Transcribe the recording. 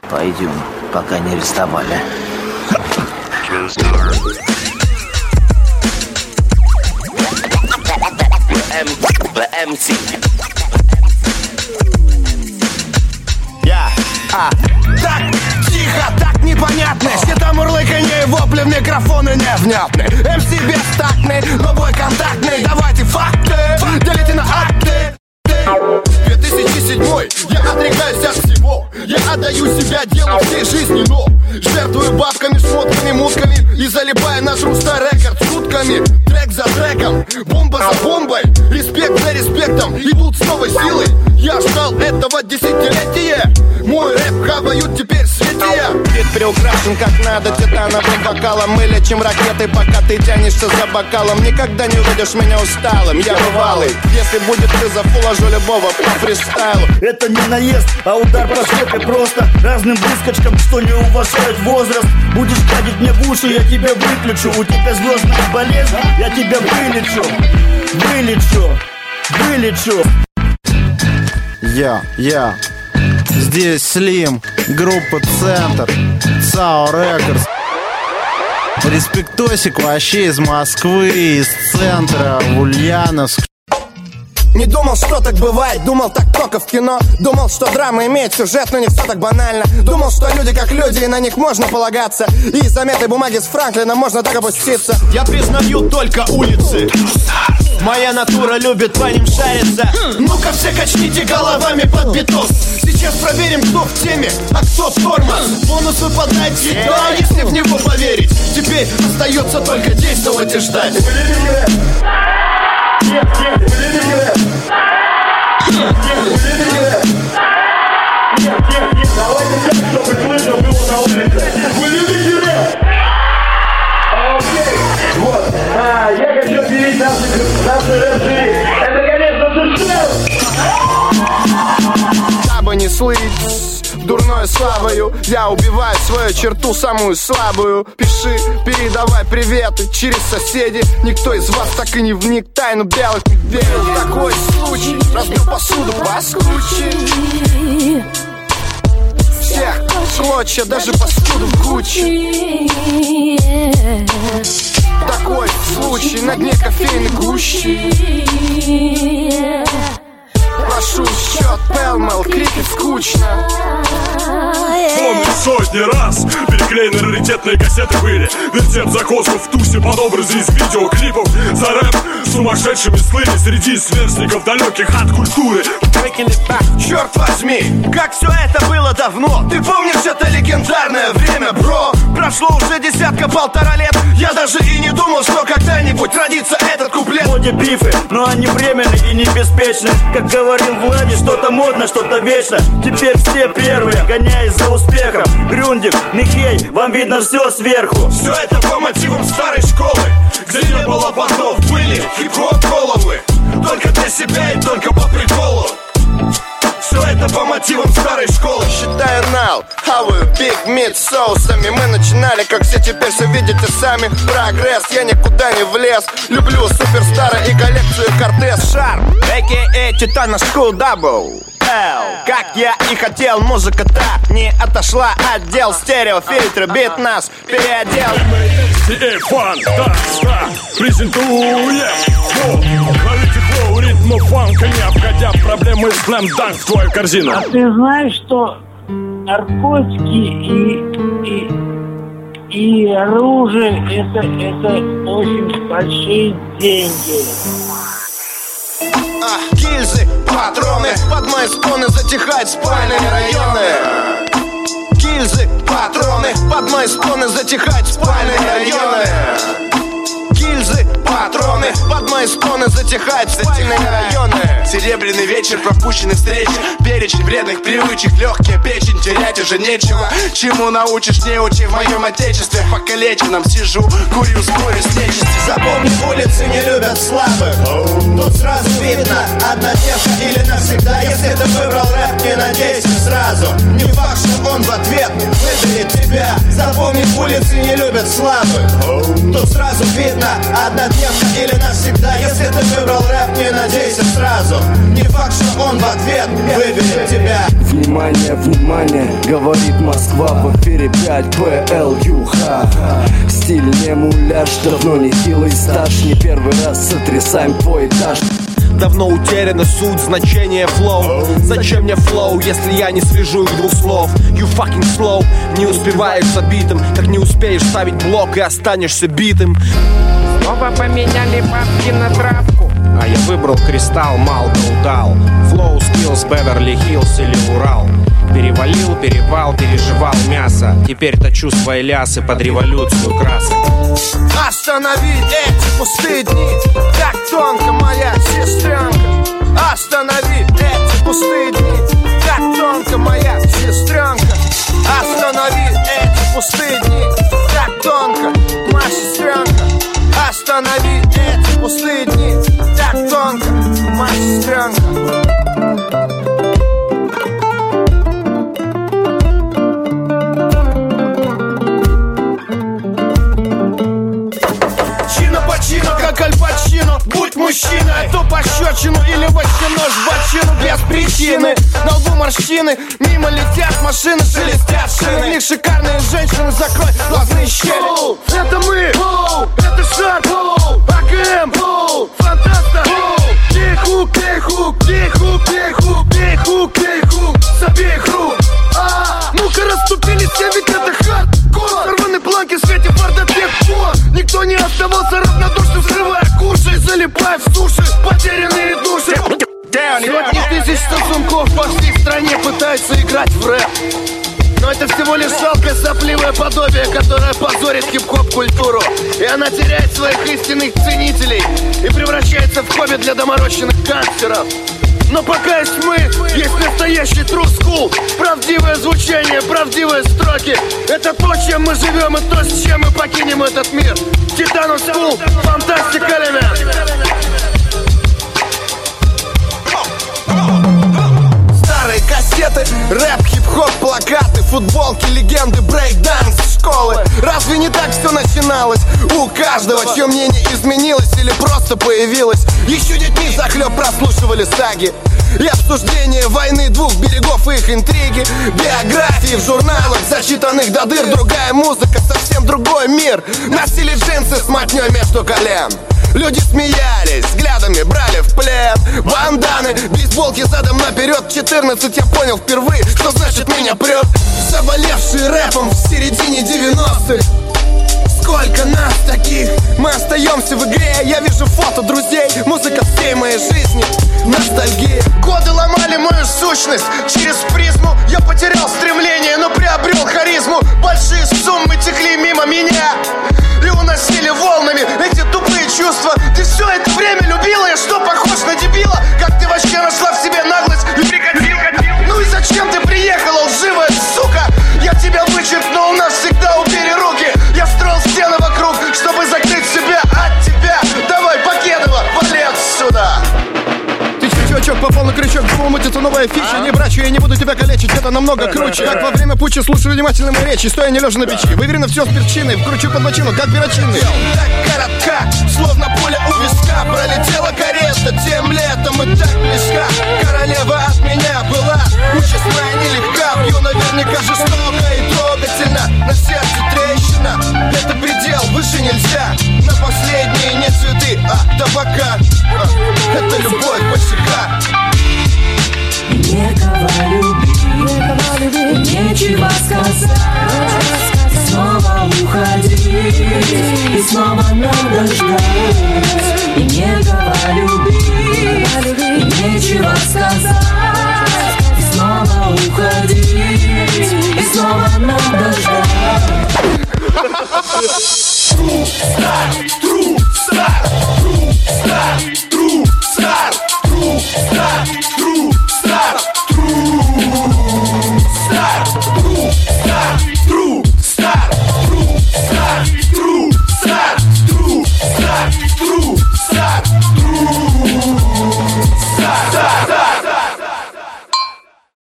Пойдем, пока не арестовали. Так тихо, так непонятно. Все там мурлыканье и вопли в микрофоны невнятны. МС бестактный, но бой контактный. Давайте факты, делите на акты. 2007, я отрекаюсь от всего. Я отдаю себя делу всей жизни, но жертвую бабками, шмотками, мутками и залипаю на Шруста Рекорд сутками. Трек за треком, бомба за бомбой, респект за респектом, идут с новой силой. Я ждал этого десятилетия. Мой рэп хавают теперь светия. Вид приукрашен как надо титановым вокалом. Мы лечим ракеты, пока ты тянешься за бокалом. Никогда не увидишь меня усталым, я бывалый. Если будет вызов, уложу любого по фристайлу. Это не наезд, а удар по жопе просто разным выскочкам, что не уважают возраст. Будешь гадить мне в уши, я тебя выключу. У тебя звездная болезнь, я тебя вылечу. Я здесь Слим, группа Центр, ЦАО Рекордс. Респектосик вообще из Москвы, из центра, в Ульяновск. Не думал, что так бывает, думал так только в кино. Думал, что драма имеет сюжет, но не все так банально. Думал, что люди как люди, и на них можно полагаться. И из заметной бумаги с Франклином можно так опуститься. Я признаю только улицы. Моя натура любит по ним шариться. Ну-ка все качните головами под биток. Сейчас проверим, кто в теме, а кто тормоз. Бонус выпадает всегда, если в него поверить. Теперь остается только действовать и ждать. Давайте так, чтобы слышно было на улице. Вы любите рэп? Окей. Вот. Я хочу объявить наши рэп-жюри. Это, конечно, Душев. Дабы не слыть дурной славою, я убиваю свою черту, самую слабую. Пиши, передавай приветы через соседей. Никто из вас так и не вник в тайну белых медведей. Такой случай, разбил посуду паскуче. Всех клочья, даже паскуду в куче. Такой случай на дне кофейной гущи. Прошу счет, Пелмел, крики скучно. Помню сотни раз переклеены раритетные кассеты были. Вертеп закоску в тусе под образы из видеоклипов. За рэп сумасшедшими слыли среди сверстников далеких от культуры. Черт возьми, как все это было давно. Ты помнишь это легендарное время, бро? Прошло уже десятка-полтора лет. Я даже и не думал, что когда-нибудь родится этот куплет. В моде бифы, но они временные и не беспечны. Как говорил Влади, что-то модно, что-то вечно. Теперь все первые, гоняясь за успехом. Грюндик, Михей, вам видно все сверху. Все это по мотивам старой школы, где не было понтов, были хип-хоп головы. Только для себя и только по приколу. Все это по мотивам старой школы. Считаю нал, хаваю биг мит соусами. Мы начинали, как все теперь все видите сами. Прогресс, я никуда не влез. Люблю суперстара и коллекцию Кортес. Шарп, а.к.а. Титана School Double. Как я и хотел, музыка-то не отошла от дел. Стереофильтры, бит нас переодел. Фантаста презентуем ловите флоу, ритму фанка, не обходя проблемы слэм-данк в твою корзину. А ты знаешь, что наркотики и оружие это очень большие деньги. Гильзы, патроны, под мои споны затихают спальные районы. Гильзы, патроны, под мои споны затихают спальные районы. Гильзы, патроны, под мои споны затихают спальные районы. Серебряный вечер, пропущенных встреч, перечень вредных привычек, легкая печень, терять уже нечего. Чему научишь, не учи в моем отечестве. Покалеченном сижу, курю, спорю с нечистью. Запомни, улицы не любят слабых. Тут сразу видно, одна девка или навсегда. Если ты выбрал рэп, не надейся сразу. Не факт, что он в ответ выберет тебя. Запомни, улицы не любят слабых. Тут сразу видно, однодневка или навсегда. Если ты выбрал рэп, не надейся сразу. Не факт, что он в ответ выберет тебя. Внимание, внимание, говорит Москва, в эфире 5PLUH. Стиль не муляж, давно не хилый стаж. Не первый раз сотрясаем твой этаж. Давно утеряна суть, значение флоу. Зачем мне флоу, если я не свяжу их двух слов? You fucking slow, не успеваешь за битом. Так не успеешь ставить блок и останешься битым. Снова поменяли бабки на травку, а я выбрал кристалл, Малкол дал. Flow Skills, Беверли-Хиллз или Урал. Перевалил, перевал, переживал мясо. Теперь точу свои лясы под революцию красок. Останови эти пустые дни, как тонко, моя сестренка. Останови эти пустые дни, как тонко, моя сестренка. Останови эти пустые дни, как тонко, моя сестренка. Останови эти пустые дни, так тонко, моя сестренка. Как Аль Пачино, будь мужчиной. То пощечину или вообще нож в бочину. Без причины, на лбу морщины. Мимо летят машины, шелестят шины. В них шикарные женщины, закрой глазные щели. Это мы, это шар, АКМ, фантаста. Кейхук, кейхук, кейхук, кейхук, кейхук, кейхук. С обеих рук. Ну-ка расступились все, ведь это хардкор. Сорваны планки в свете фарда тех пор. Никто не оставался равнодушным, взрывая кушай, залипая в суши, потерянные души. Сотни тысяч сосунков по всей стране пытаются играть в рэп. Но это всего лишь жалкое сопливое подобие, которое позорит хип-хоп культуру. И она теряет своих истинных ценителей и превращается в хобби для доморощенных гангстеров. Но пока есть мы, есть настоящий true school. Правдивое звучание, правдивые строки. Это то, чем мы живем, и то, с чем мы покинем этот мир. Титанус School, Fantastic Element. Старые кассеты, рэп, хип-хоп, плакаты, футболки, легенды, брейк-данс, школы. Разве не так все начиналось? У каждого, чье мнение изменилось или просто появилось. Еще детьми захлеб прослушивали саги и обсуждение войны двух берегов и их интриги. Биографии в журналах, зачитанных до дыр. Другая музыка, совсем другой мир. Носили джинсы с мотней между колен. Люди смеялись, взглядами брали в плен. Банданы, бейсболки задом наперед. 14 я понял впервые, что значит меня прет. Заболевшие рэпом в середине 90-х. Сколько нас таких, мы остаемся в игре. Я вижу фото друзей, музыка всей моей жизни. Ностальгия. Годы ломали мою сущность. Через призму я потерял стремление, но приобрел харизму. Большие суммы текли мимо меня и уносили волнами эти тупые чувства. Ты все это время любила, я что, похож на дебила? Как ты вообще нашла в себе наглость и прикатил? Ну и зачем ты приехала, лживая сука? Я тебя вычеркнул навсегда, убери руки. Я строил стены вокруг, чтобы закрыть себя от тебя. Давай, Покедова, вали отсюда. Ты чувачок, попал на крючок, думал, мутится новая фича. Не брачу, я не буду тебя калечить, это намного круче. Как во время путча слушаю внимательно мои речи, стоя не лежа на печи. Выверено все с перчиной, вкручу под бочину, как перочинный. Так коротка, словно пуля у виска. Пролетела карета тем летом и так близка. Королева от меня была, участь моя нелегка. Бью наверняка жестоко и трогательно. На сердце трещина, это предел, выше нельзя. На последние не цветы, а табака. Это любовь босика. Некого любить, нечего сказать. Снова уходи, и снова надо ждать. И некого любить, нечего сказать. И снова уходи, и снова надо ждать.